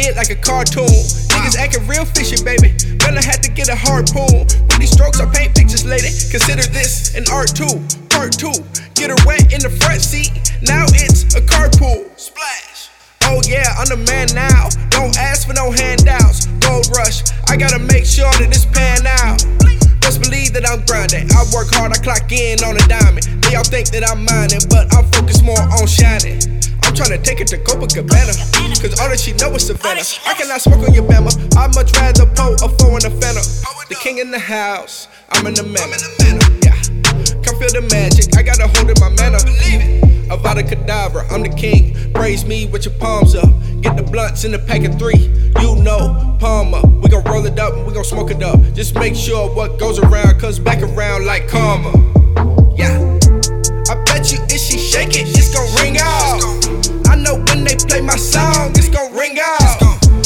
head like a cartoon. Niggas acting real fishy, baby. Gonna have to get a harpoon. With these strokes, I paint pictures, lady. Consider this an art too. Part 2. Get her wet in the front seat. Now it's a carpool. Splash. Oh yeah, I'm the man now. Don't ask for no handouts. Gold rush. I gotta make sure that it's pan out. Best believe that I'm grinding. I work hard, I clock in on a diamond. They all think that I'm mining, but I'm focused more on shining. I'm tryna take it to Copacabana, cause all that she know is Savannah. I cannot smoke on your Bama. I'd much rather pour a 4 in a Fanta. The king in the house, I'm in the manor. Yeah, come feel the magic, I got a hold in my manner. Avada Kedavra, I'm the king. Praise me with your palms up. Get the blunts in the pack of 3. You know, Palmer. We gon' roll it up and we gon' smoke it up. Just make sure what goes around comes back around like karma. Yeah. I bet you if she shake it, it's gon' ring out. I know when they play my song, it's gon' ring out.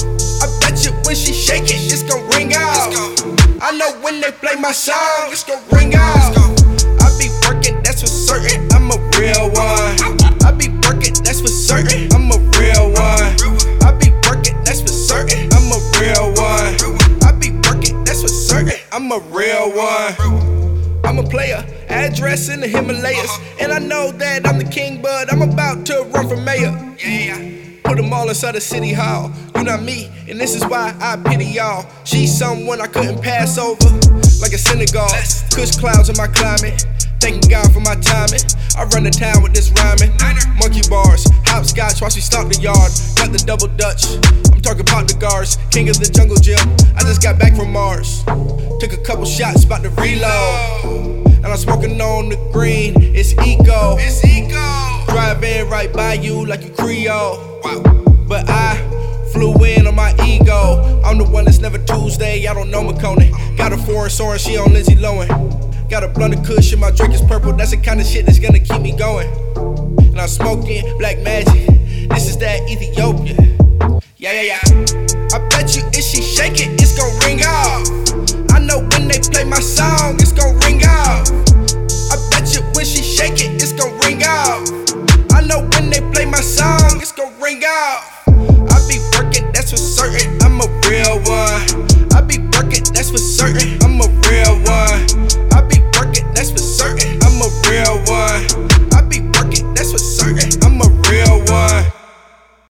I bet you when she shake it, it's gon' ring out. I know when they play my song, it's gon' ring out. I be working, that's for certain. I'm a real one. I be working, that's for certain. I'm a real one. I be working, that's for certain. I'm a real one. I be working, that's for certain. I'm a real one. I'm a player, address in the Himalayas. And I know that I'm the king, but I'm about to run for mayor. Put them all inside the city hall. You not me, and this is why I pity y'all. She's someone I couldn't pass over, like a Senegal. Kush clouds in my climate. Thanking God for my timing. I run the town with this rhyming. Monkey bars, hopscotch while she stomp the yard. Got the double Dutch. I'm talking about the guards. King of the jungle gym. I just got back from Mars. Took a couple shots, about to reload. And I'm smoking on the green. It's eco. It's eco. Driving right by you like you Creole. Wow. But I flew in on my ego. I'm the one that's never Tuesday. I don't know McConey. Got a foreign soaring, she on Lindsay Lohan. Got a blunt of kush and my drink is purple. That's the kind of shit that's gonna keep me going. And I'm smoking black magic. This is that Ethiopia. Yeah. I bet you if she shake it, it's gon' ring out. I know when they play my song, it's gon' ring out. I bet you when she shake it, it's gon' ring out. I know when they play my song, it's gon' ring out. I be working, that's for certain. I'm a real one. I be working, that's for certain. I'm a real one. I be working, that's for certain. I'm a real one. I be working, that's for certain. I'm a real one.